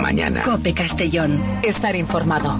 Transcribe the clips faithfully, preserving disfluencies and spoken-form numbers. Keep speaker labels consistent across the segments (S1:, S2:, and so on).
S1: mañana.
S2: COPE Castellón. Estar informado.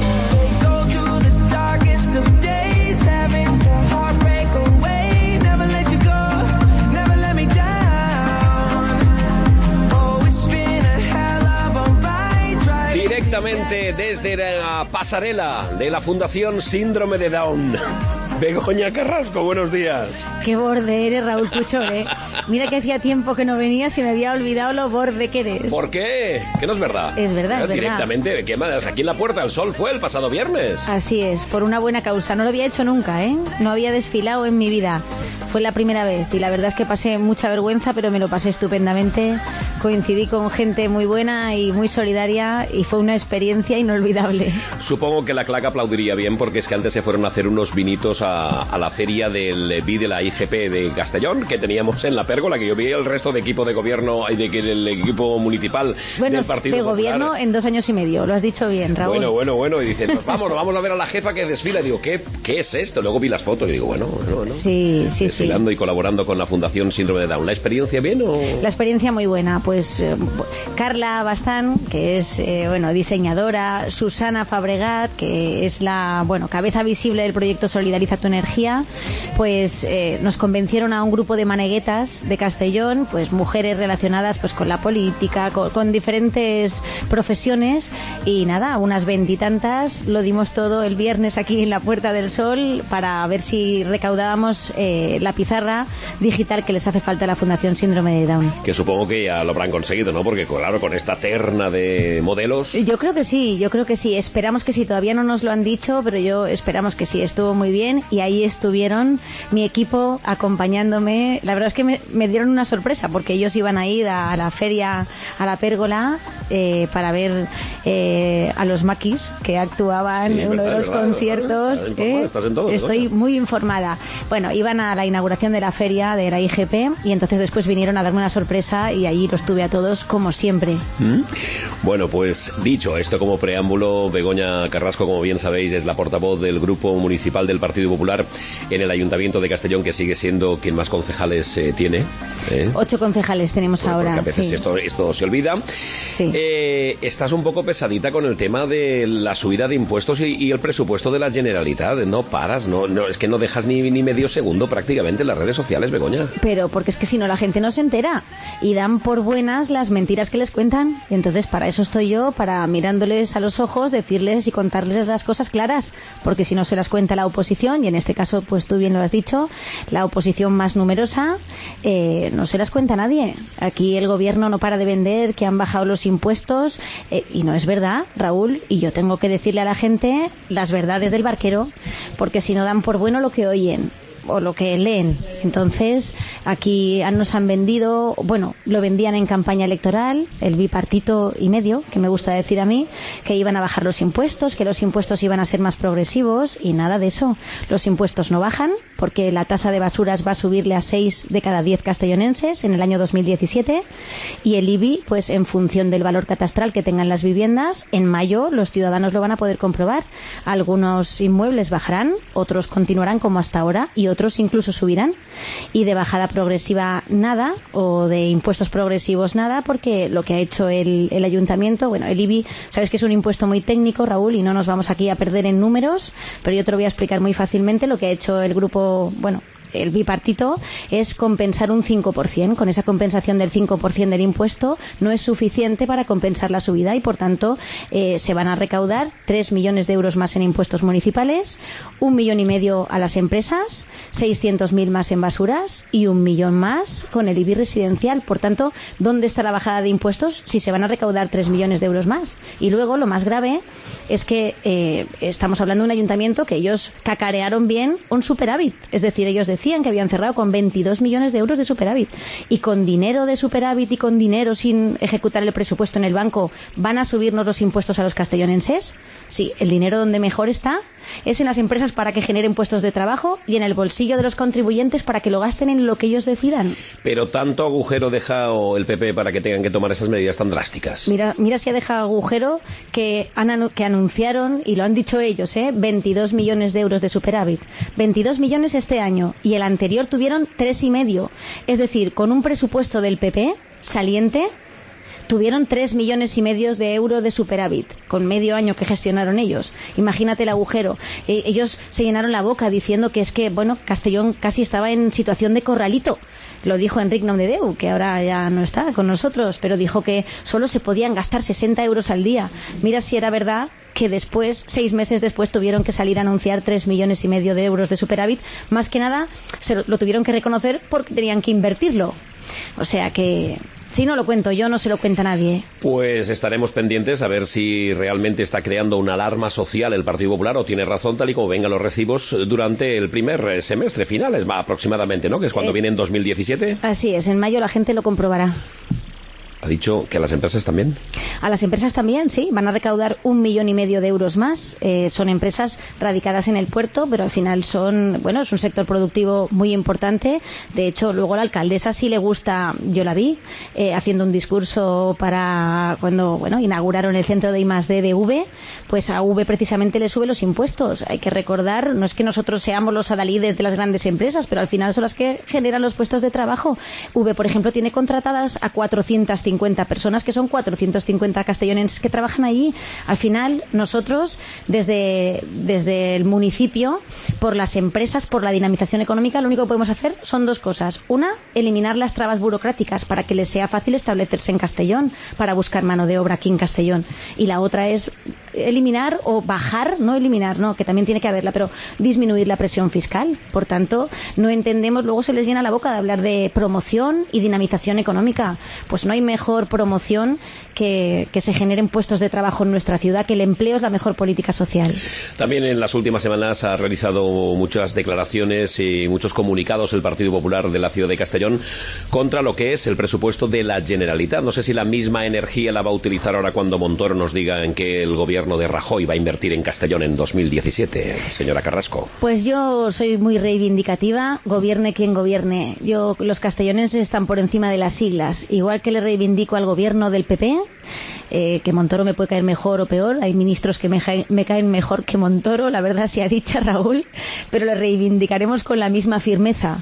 S3: Directamente desde la pasarela de la Fundación Síndrome de Down, Begoña Carrasco, buenos días.
S4: Qué borde eres, Raúl Puchol, ¿eh? Mira que hacía tiempo que no venías y me había olvidado lo borde que eres.
S3: ¿Por qué? Que no es verdad.
S4: Es verdad, es verdad.
S3: Directamente, ¿qué más? Aquí en la Puerta del Sol fue el pasado viernes.
S4: Así es, por una buena causa. No lo había hecho nunca, ¿eh? No había desfilado en mi vida. Fue la primera vez y la verdad es que pasé mucha vergüenza, pero me lo pasé estupendamente. Coincidí con gente muy buena y muy solidaria y fue una experiencia inolvidable.
S3: Supongo que la claca aplaudiría bien porque es que antes se fueron a hacer unos vinitos a, a la feria del B I de la I G P de Castellón que teníamos en la Pérgola, que yo vi el resto de equipo de gobierno y de que el equipo municipal
S4: bueno,
S3: del Partido
S4: de
S3: Popular.
S4: Gobierno en dos años y medio, lo has dicho bien, Raúl.
S3: Bueno, bueno, bueno, y dice, nos vamos, nos vamos a ver a la jefa que desfila. Y digo, ¿qué, qué es esto? Luego vi las fotos y digo, bueno, bueno, bueno.
S4: Sí, sí,
S3: Desfilando
S4: sí.
S3: y colaborando con la Fundación Síndrome de Down. ¿La experiencia bien o...?
S4: La experiencia muy buena, pues eh, Carla Bastán, que es, eh, bueno, diseñadora, Susana Fabregat, que es la, bueno, cabeza visible del proyecto Solidariza tu Energía, pues eh, nos convencieron a un grupo de maneguetas de Castellón, pues mujeres relacionadas pues con la política, con, con diferentes profesiones, y nada, unas veintitantas, lo dimos todo el viernes aquí en la Puerta del Sol para ver si recaudábamos eh, la pizarra digital que les hace falta a la Fundación Síndrome de Down.
S3: Que supongo que ya lo habrán conseguido, ¿no? Porque claro, con esta terna de modelos...
S4: Yo creo que sí, yo creo que sí. Esperamos que sí, todavía no nos lo han dicho, pero yo esperamos que sí. Estuvo muy bien y ahí estuvieron mi equipo acompañándome. La verdad es que me, me dieron una sorpresa porque ellos iban a ir a, a la feria, a la Pérgola, eh, para ver eh, a los maquis que actuaban
S3: sí,
S4: en uno
S3: verdad,
S4: de los
S3: verdad,
S4: conciertos.
S3: verdad,
S4: eh.
S3: estás en todo,
S4: Estoy
S3: ¿no?
S4: muy informada. Bueno, iban a la inauguración de la feria de la I G P y entonces después vinieron a darme una sorpresa y allí los tuve a todos como siempre.
S3: ¿Mm? Bueno, pues dicho esto como preámbulo, Begoña Carrasco, como bien sabéis, es la portavoz del Grupo Municipal del Partido Popular en el Ayuntamiento de Castellón, que sigue siendo quien más concejales eh, tiene. ¿eh?
S4: Ocho concejales tenemos
S3: Bueno,
S4: ahora.
S3: porque a veces
S4: sí.
S3: esto, esto se olvida.
S4: Sí.
S3: Eh, estás un poco pesadita con el tema de la subida de impuestos y, y el presupuesto de la Generalitat. No paras, no, no es que no dejas ni, ni medio segundo prácticamente en las redes sociales, Begoña.
S4: Pero porque es que si no la gente no se entera y dan por buenas las mentiras que les cuentan. Y entonces para eso estoy yo, para mirándoles a los ojos, decirles y contarles las cosas claras, porque si no se las cuenta la oposición, y en este caso pues tú bien lo has dicho, la oposición más numerosa, eh, no se las cuenta nadie. Aquí el gobierno no para de vender que han bajado los impuestos, eh, y no es verdad, Raúl, y yo tengo que decirle a la gente las verdades del barquero, porque si no dan por bueno lo que oyen o lo que leen. Entonces aquí nos han vendido, bueno, lo vendían en campaña electoral, el bipartito y medio, que me gusta decir a mí, que iban a bajar los impuestos, que los impuestos iban a ser más progresivos, y nada de eso. Los impuestos no bajan porque la tasa de basuras va a subirle a seis de cada diez castellonenses en el año dos mil diecisiete, y el I B I, pues en función del valor catastral que tengan las viviendas, en mayo los ciudadanos lo van a poder comprobar. Algunos inmuebles bajarán, otros continuarán como hasta ahora y otros incluso subirán. Y de bajada progresiva nada, o de impuestos progresivos nada, porque lo que ha hecho el, el ayuntamiento, bueno, el I B I, sabes que es un impuesto muy técnico, Raúl, y no nos vamos aquí a perder en números, pero yo te lo voy a explicar muy fácilmente. Lo que ha hecho el grupo, bueno, el bipartito, es compensar un cinco por ciento. Con esa compensación del cinco por ciento del impuesto no es suficiente para compensar la subida y, por tanto, eh, se van a recaudar tres millones de euros más en impuestos municipales, un millón y medio a las empresas, seiscientos mil más en basuras y un millón más con el I B I residencial. Por tanto, ¿dónde está la bajada de impuestos si se van a recaudar tres millones de euros más? Y luego, lo más grave es que eh, estamos hablando de un ayuntamiento que ellos cacarearon bien un superávit. Es decir, ellos decían que habían cerrado con veintidós millones de euros de superávit, y con dinero de superávit y con dinero sin ejecutar el presupuesto en el banco van a subirnos los impuestos a los castellonenses. Sí, el dinero donde mejor está es en las empresas para que generen puestos de trabajo y en el bolsillo de los contribuyentes para que lo gasten en lo que ellos decidan.
S3: Pero tanto agujero deja el P P para que tengan que tomar esas medidas tan drásticas.
S4: Mira, mira si ha dejado agujero que, han, que anunciaron, y lo han dicho ellos, ¿eh? veintidós millones de euros de superávit. veintidós millones este año, y el anterior tuvieron tres y medio. Es decir, con un presupuesto del P P saliente tuvieron tres millones y medio de euros de superávit con medio año que gestionaron ellos. Imagínate el agujero. Eh, ellos se llenaron la boca diciendo que es que, bueno, Castellón casi estaba en situación de corralito. Lo dijo Enric Nomdedeu, que ahora ya no está con nosotros, pero dijo que solo se podían gastar sesenta euros al día. Mira si era verdad que después, seis meses después, tuvieron que salir a anunciar tres millones y medio de euros de superávit. Más que nada, se lo, lo tuvieron que reconocer porque tenían que invertirlo. O sea que... si no lo cuento yo, no se lo cuenta nadie.
S3: Pues estaremos pendientes a ver si realmente está creando una alarma social el Partido Popular o tiene razón tal y como vengan los recibos durante el primer semestre final, es, va, aproximadamente, ¿no? Que es cuando eh, viene en dos mil diecisiete.
S4: Así es, en mayo la gente lo comprobará.
S3: ¿Ha dicho que a las empresas también?
S4: A las empresas también, sí. Van a recaudar un millón y medio de euros más. Eh, son empresas radicadas en el puerto, pero al final son, bueno, es un sector productivo muy importante. De hecho, luego la alcaldesa sí le gusta, yo la vi, eh, haciendo un discurso para cuando, bueno, inauguraron el centro de I más D de V, pues a V precisamente le sube los impuestos. Hay que recordar, no es que nosotros seamos los adalides de las grandes empresas, pero al final son las que generan los puestos de trabajo. V, por ejemplo, tiene contratadas a cuatrocientas cincuenta personas, que son cuatrocientos cincuenta castellonenses que trabajan allí. Al final, nosotros, desde, desde el municipio, por las empresas, por la dinamización económica, lo único que podemos hacer son dos cosas. Una, eliminar las trabas burocráticas para que les sea fácil establecerse en Castellón, para buscar mano de obra aquí en Castellón. Y la otra es eliminar o bajar, no eliminar, no, que también tiene que haberla, pero disminuir la presión fiscal. Por tanto, no entendemos, luego se les llena la boca de hablar de promoción y dinamización económica. Pues no hay mejor promoción que, que se generen puestos de trabajo en nuestra ciudad, que el empleo es la mejor política social.
S3: También en las últimas semanas ha realizado muchas declaraciones y muchos comunicados el Partido Popular de la ciudad de Castellón contra lo que es el presupuesto de la Generalitat. No sé si la misma energía la va a utilizar ahora cuando Montoro nos diga en que el gobierno de Rajoy va a invertir en Castellón en dos mil diecisiete, señora Carrasco.
S4: Pues yo soy muy reivindicativa, gobierne quien gobierne. Yo, los castellonenses están por encima de las siglas, igual que le reivindico al gobierno del P P, eh, que Montoro me puede caer mejor o peor, hay ministros que me, me caen mejor que Montoro, la verdad sea dicha, Raúl, pero le reivindicaremos con la misma firmeza.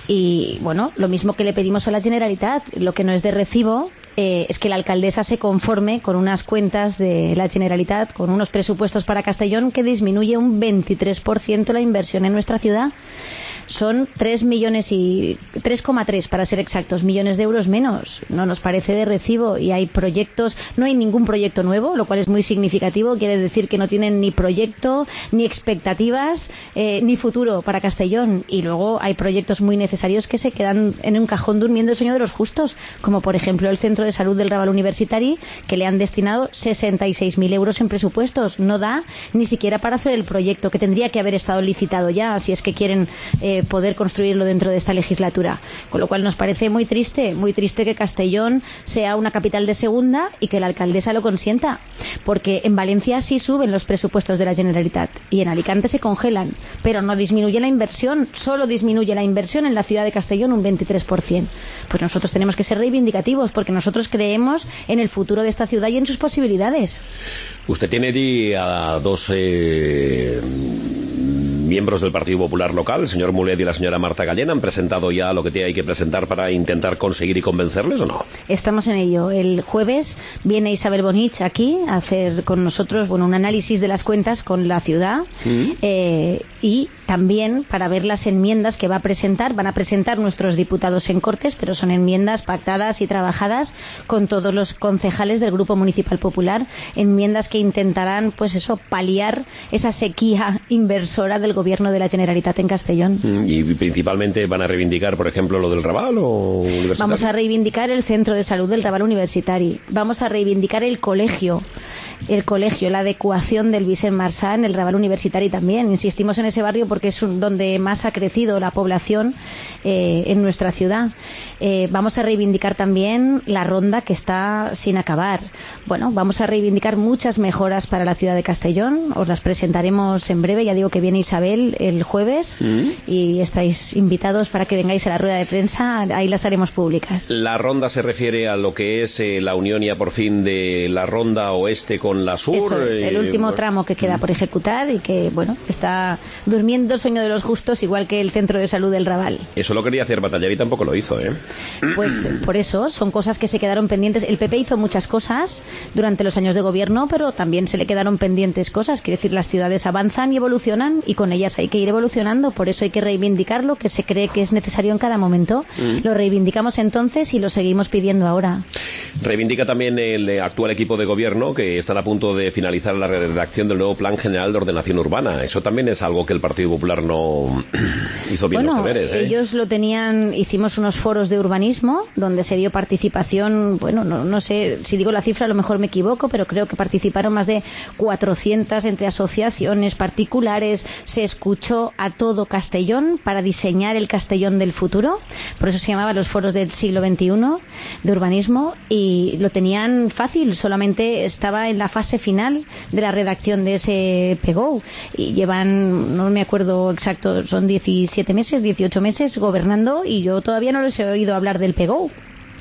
S4: Y bueno, lo mismo que le pedimos a la Generalitat, lo que no es de recibo Eh, es que la alcaldesa se conforme con unas cuentas de la Generalitat, con unos presupuestos para Castellón que disminuye un veintitrés por ciento la inversión en nuestra ciudad. Son tres millones y tres coma tres para ser exactos millones de euros menos. No nos parece de recibo y hay proyectos, no hay ningún proyecto nuevo, lo cual es muy significativo. Quiere decir que no tienen ni proyecto, ni expectativas, eh, ni futuro para Castellón. Y luego hay proyectos muy necesarios que se quedan en un cajón durmiendo el sueño de los justos, como por ejemplo el Centro de Salud del Raval Universitari, que le han destinado sesenta y seis mil euros en presupuestos. No da ni siquiera para hacer el proyecto, que tendría que haber estado licitado ya, si es que quieren eh, poder construirlo dentro de esta legislatura. Con lo cual nos parece muy triste, muy triste que Castellón sea una capital de segunda y que la alcaldesa lo consienta, porque en Valencia sí suben los presupuestos de la Generalitat y en Alicante se congelan, pero no disminuye la inversión, solo disminuye la inversión en la ciudad de Castellón un veintitrés por ciento. Pues nosotros tenemos que ser reivindicativos, porque nosotros creemos en el futuro de esta ciudad y en sus posibilidades.
S3: Usted tiene allí a dos eh, miembros del Partido Popular local, el señor Mulet y la señora Marta Gallén. ¿Han presentado ya lo que hay que presentar para intentar conseguir y convencerles o no?
S4: Estamos en ello. El jueves viene Isabel Bonich aquí a hacer con nosotros, bueno, un análisis de las cuentas con la ciudad, ¿Mm? eh, y también para ver las enmiendas que va a presentar. Van a presentar nuestros diputados en Cortes, pero son enmiendas pactadas y trabajadas con todos los concejales del Grupo Municipal Popular, enmiendas que intentarán, pues eso, paliar esa sequía inversora del gobierno de la Generalitat en Castellón.
S3: ¿Y principalmente van a reivindicar, por ejemplo, lo del Raval o Universitari?
S4: Vamos a reivindicar el Centro de Salud del Raval Universitari. Vamos a reivindicar el colegio. El colegio, la adecuación del Vicent Marçà en el Raval Universitari también. Insistimos en ese barrio porque es un, donde más ha crecido la población eh, en nuestra ciudad. Eh, vamos a reivindicar también la ronda, que está sin acabar. Bueno, vamos a reivindicar muchas mejoras para la ciudad de Castellón. Os las presentaremos en breve. Ya digo que viene Isabel el jueves, ¿Mm? y estáis invitados para que vengáis a la rueda de prensa. Ahí las haremos públicas.
S3: La ronda se refiere a lo que es eh, la unión ya por fin de la ronda oeste con la Sur.
S4: Eso es, el
S3: eh,
S4: último
S3: bueno.
S4: tramo que queda por ejecutar y que, bueno, está durmiendo el sueño de los justos, igual que el centro de salud del Raval.
S3: Eso lo quería hacer Bataller y tampoco lo hizo, ¿eh?
S4: Pues por eso, son cosas que se quedaron pendientes. El P P hizo muchas cosas durante los años de gobierno, pero también se le quedaron pendientes cosas. Quiere decir, las ciudades avanzan y evolucionan y con ellas hay que ir evolucionando. Por eso hay que reivindicar lo que se cree que es necesario en cada momento. Mm. Lo reivindicamos entonces y lo seguimos pidiendo ahora.
S3: Reivindica también el actual equipo de gobierno que están a punto de finalizar la redacción del nuevo Plan General de Ordenación Urbana. Eso también es algo que el Partido Popular no hizo bien
S4: bueno,
S3: los deberes, ¿eh?
S4: Ellos lo tenían, hicimos unos foros de urbanismo donde se dio participación, bueno, no, no sé, si digo la cifra a lo mejor me equivoco, pero creo que participaron más de cuatrocientas entre asociaciones particulares. Se escuchó a todo Castellón para diseñar el Castellón del futuro, por eso se llamaba los foros del siglo veintiuno de urbanismo, y lo tenían fácil, solamente estaba en la fase final de la redacción de ese P G O, y llevan, no me acuerdo exacto, son diecisiete meses, dieciocho meses gobernando, y yo todavía no les he oído hablar del P G O.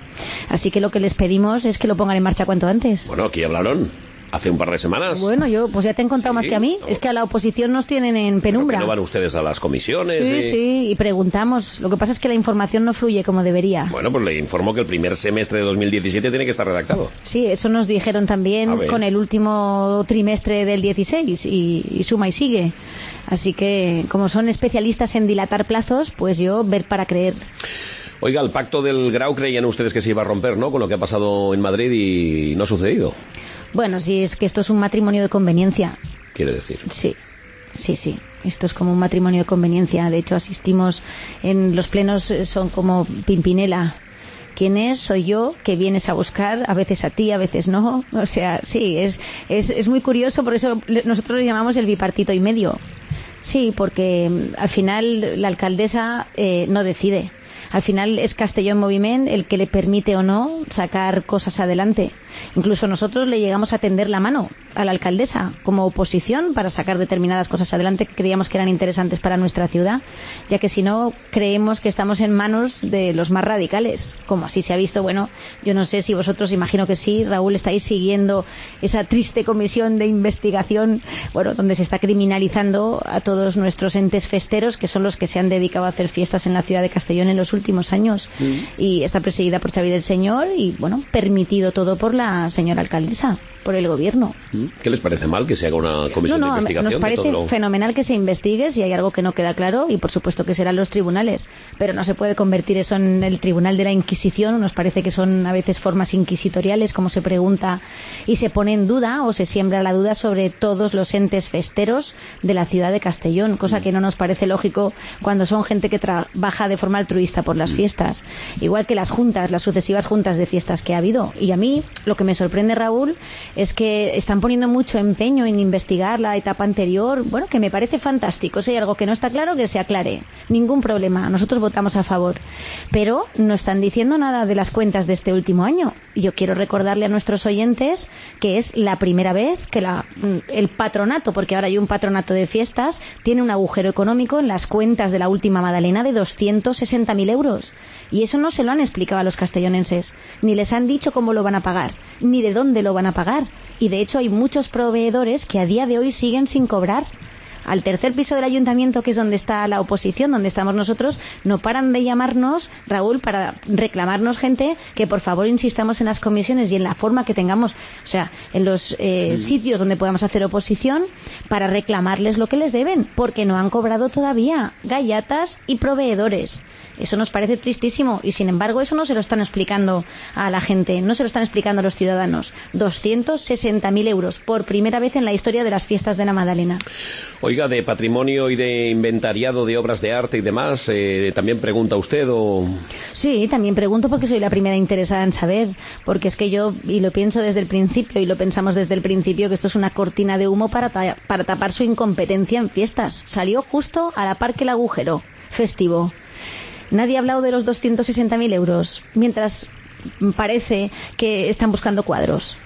S4: Así que lo que les pedimos es que lo pongan en marcha cuanto antes.
S3: Bueno, aquí hablaron hace un par de semanas.
S4: Bueno, yo pues ya te he encontrado sí, más que a mí. No. Es que a la oposición nos tienen en penumbra.
S3: ¿No van ustedes a las comisiones?
S4: Sí,
S3: y...
S4: sí, y preguntamos. Lo que pasa es que la información no fluye como debería.
S3: Bueno, pues le informo que el primer semestre de dos mil diecisiete tiene que estar redactado.
S4: Sí, eso nos dijeron también con el último trimestre del dieciséis y, y suma y sigue. Así que, como son especialistas en dilatar plazos, pues yo ver para creer.
S3: Oiga, el pacto del Grau creían ustedes que se iba a romper, ¿no? Con lo que ha pasado en Madrid y no ha sucedido. Bueno,
S4: sí, es que esto es un matrimonio de conveniencia.
S3: ¿Quiere decir?
S4: Sí, sí, sí. Esto es como un matrimonio de conveniencia. De hecho, asistimos en los plenos, son como Pimpinela. ¿Quién es? Soy yo, que vienes a buscar, a veces a ti, a veces no. O sea, sí, es, es, es muy curioso, por eso nosotros lo llamamos el bipartito y medio. Sí, porque al final la alcaldesa eh, no decide. Al final es Castellón Moviment el que le permite o no sacar cosas adelante. Incluso nosotros le llegamos a tender la mano a la alcaldesa como oposición para sacar determinadas cosas adelante que creíamos que eran interesantes para nuestra ciudad, ya que si no creemos que estamos en manos de los más radicales, como así se ha visto. Bueno, yo no sé si vosotros, imagino que sí, Raúl, estáis siguiendo esa triste comisión de investigación, bueno, donde se está criminalizando a todos nuestros entes festeros, que son los que se han dedicado a hacer fiestas en la ciudad de Castellón en los últimos años, mm. y está presidida por Xavi del Señor y, bueno, permitido todo por la señora alcaldesa, por el gobierno.
S3: ¿Qué les parece mal que se haga una comisión
S4: no, no,
S3: de investigación?
S4: Nos parece
S3: lo...
S4: fenomenal que se investigue si hay algo que no queda claro, y por supuesto que serán los tribunales, pero no se puede convertir eso en el tribunal de la Inquisición. Nos parece que son a veces formas inquisitoriales, como se pregunta y se pone en duda o se siembra la duda sobre todos los entes festeros de la ciudad de Castellón, cosa que no nos parece lógico cuando son gente que trabaja de forma altruista por las fiestas, igual que las juntas, las sucesivas juntas de fiestas que ha habido. Y a mí lo que me sorprende, Raúl, es que están poniendo mucho empeño en investigar la etapa anterior, bueno, que me parece fantástico. Si hay algo que no está claro, que se aclare, ningún problema, nosotros votamos a favor, pero no están diciendo nada de las cuentas de este último año. Yo quiero recordarle a nuestros oyentes que es la primera vez que la, el patronato, porque ahora hay un patronato de fiestas, tiene un agujero económico en las cuentas de la última Madalena de doscientos sesenta mil euros, y eso no se lo han explicado a los castellonenses, ni les han dicho cómo lo van a pagar, ni de dónde lo van a pagar. Y de hecho hay muchos proveedores que a día de hoy siguen sin cobrar. Al tercer piso del ayuntamiento, que es donde está la oposición, donde estamos nosotros, no paran de llamarnos, Raúl, para reclamarnos gente que por favor insistamos en las comisiones y en la forma que tengamos, o sea, en los eh, mm. sitios donde podamos hacer oposición, para reclamarles lo que les deben, porque no han cobrado todavía gallatas y proveedores. Eso nos parece tristísimo, y sin embargo eso no se lo están explicando a la gente, no se lo están explicando a los ciudadanos. doscientos sesenta mil euros por primera vez en la historia de las fiestas de la Madalena.
S3: Oiga, de patrimonio y de inventariado de obras de arte y demás, eh, ¿también pregunta usted o...?
S4: Sí, también pregunto porque soy la primera interesada en saber, porque es que yo, y lo pienso desde el principio, y lo pensamos desde el principio, que esto es una cortina de humo para, ta- para tapar su incompetencia en fiestas. Salió justo a la par que el agujero festivo. Nadie ha hablado de los doscientos sesenta mil euros, mientras parece que están buscando cuadros.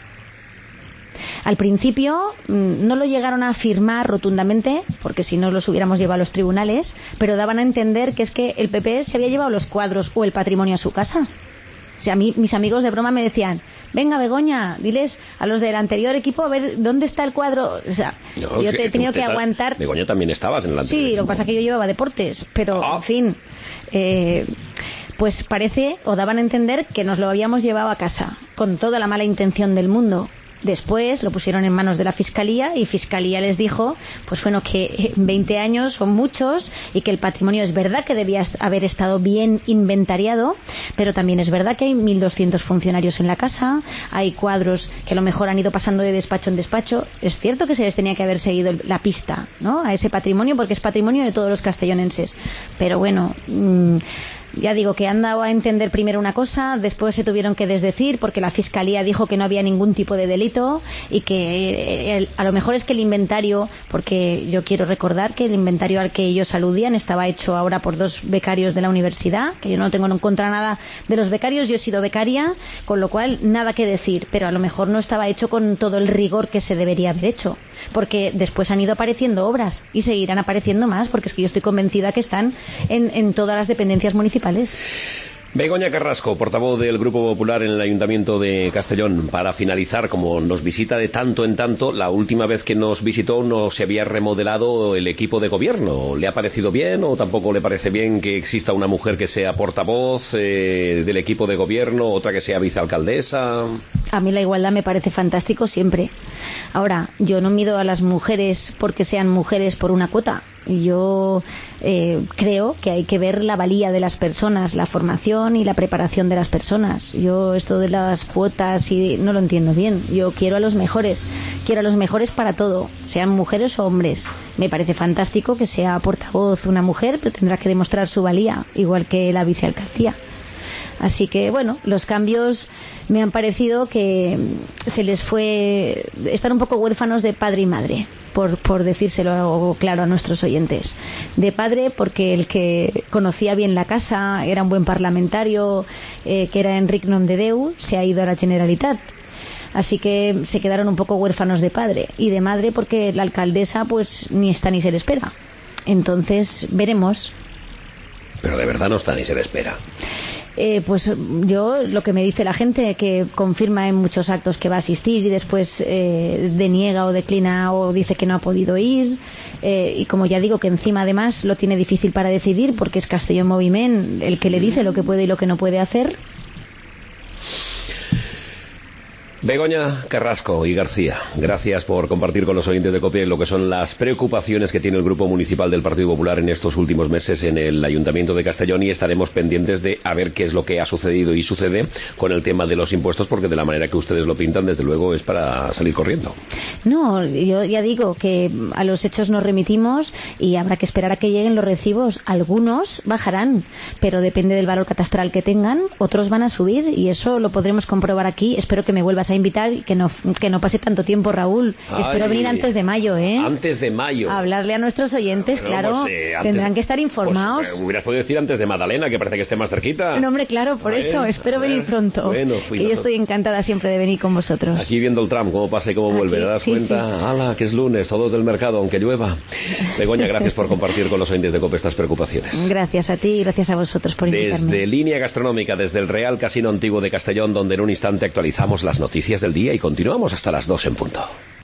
S4: Al principio no lo llegaron a afirmar rotundamente, porque si no los hubiéramos llevado a los tribunales, pero daban a entender que es que el P P se había llevado los cuadros o el patrimonio a su casa. O sea, a mí, mis amigos de broma me decían, venga Begoña, diles a los del anterior equipo a ver dónde está el cuadro. O sea,
S3: no,
S4: yo te he tenido que
S3: ta...
S4: aguantar.
S3: Begoña también estabas en el anterior.
S4: Sí, lo que pasa es que yo llevaba deportes, pero ah. en fin, eh, pues parece, o daban a entender que nos lo habíamos llevado a casa, con toda la mala intención del mundo. Después lo pusieron en manos de la Fiscalía y Fiscalía les dijo, pues bueno, que veinte años son muchos y que el patrimonio es verdad que debía haber estado bien inventariado, pero también es verdad que hay mil doscientos funcionarios en la casa, hay cuadros que a lo mejor han ido pasando de despacho en despacho. Es cierto que se les tenía que haber seguido la pista, ¿no?, a ese patrimonio, porque es patrimonio de todos los castellonenses. Pero bueno... Mmm, ya digo que han dado a entender primero una cosa, después se tuvieron que desdecir porque la Fiscalía dijo que no había ningún tipo de delito y que el, a lo mejor es que el inventario, porque yo quiero recordar que el inventario al que ellos aludían estaba hecho ahora por dos becarios de la universidad, que yo no tengo en contra nada de los becarios, yo he sido becaria, con lo cual nada que decir, pero a lo mejor no estaba hecho con todo el rigor que se debería haber hecho, porque después han ido apareciendo obras y seguirán apareciendo más, porque es que yo estoy convencida que están en, en todas las dependencias municipales.
S3: Begoña Carrasco, portavoz del Grupo Popular en el Ayuntamiento de Castellón. Para finalizar, como nos visita de tanto en tanto, la última vez que nos visitó no se había remodelado el equipo de gobierno. ¿Le ha parecido bien o tampoco le parece bien que exista una mujer que sea portavoz eh, del equipo de gobierno, otra que sea vicealcaldesa?
S4: A mí la igualdad me parece fantástico siempre. Ahora, yo no mido a las mujeres porque sean mujeres por una cuota. Yo eh, creo que hay que ver la valía de las personas, la formación y la preparación de las personas. Yo esto de las cuotas y no lo entiendo bien. Yo quiero a los mejores, quiero a los mejores para todo, sean mujeres o hombres. Me parece fantástico que sea portavoz una mujer, pero tendrá que demostrar su valía, igual que la vicealcaldía. Así que, bueno, los cambios me han parecido que se les fue... Están un poco huérfanos de padre y madre, por, por decírselo claro a nuestros oyentes. De padre, porque el que conocía bien la casa, era un buen parlamentario, eh, que era Enric Nomdedeu, se ha ido a la Generalitat. Así que se quedaron un poco huérfanos de padre. Y de madre, porque la alcaldesa, pues, ni está ni se le espera. Entonces, veremos.
S3: Pero de verdad no está ni se le espera.
S4: Eh, pues yo, lo que me dice la gente, que confirma en muchos actos que va a asistir y después eh, deniega o declina o dice que no ha podido ir, eh, y como ya digo que encima además lo tiene difícil para decidir porque es Castellón Moviment el que le dice lo que puede y lo que no puede hacer.
S3: Begoña Carrasco y García, gracias por compartir con los oyentes de COPE lo que son las preocupaciones que tiene el Grupo Municipal del Partido Popular en estos últimos meses en el Ayuntamiento de Castellón, y estaremos pendientes de a ver qué es lo que ha sucedido y sucede con el tema de los impuestos, porque de la manera que ustedes lo pintan, desde luego, es para salir corriendo.
S4: No, yo ya digo que a los hechos nos remitimos y habrá que esperar a que lleguen los recibos. Algunos bajarán, pero depende del valor catastral que tengan, otros van a subir y eso lo podremos comprobar aquí. Espero que me vuelvas a invitar y que no, que no pase tanto tiempo, Raúl. Ay, espero venir antes de mayo, ¿eh?
S3: Antes de mayo.
S4: A hablarle a nuestros oyentes, bueno, claro. Pues, eh, antes, tendrán que estar informados.
S3: Pues, hubieras podido decir antes de Magdalena, que parece que esté más cerquita.
S4: No, hombre, claro, por ver, eso. Espero venir pronto. Bueno, que yo estoy encantada siempre de venir con vosotros.
S3: Aquí viendo el tram, cómo pasa y cómo vuelve. Aquí, ¿te das sí, cuenta? Sí. ¡Hala, que es lunes! Todos del mercado, aunque llueva. Begoña, gracias por compartir con los oyentes de COPE estas preocupaciones.
S4: Gracias a ti y gracias a vosotros por invitarme.
S3: Desde Línea Gastronómica, desde el Real Casino Antiguo de Castellón, donde en un instante actualizamos las noticias del día y continuamos hasta las dos en punto.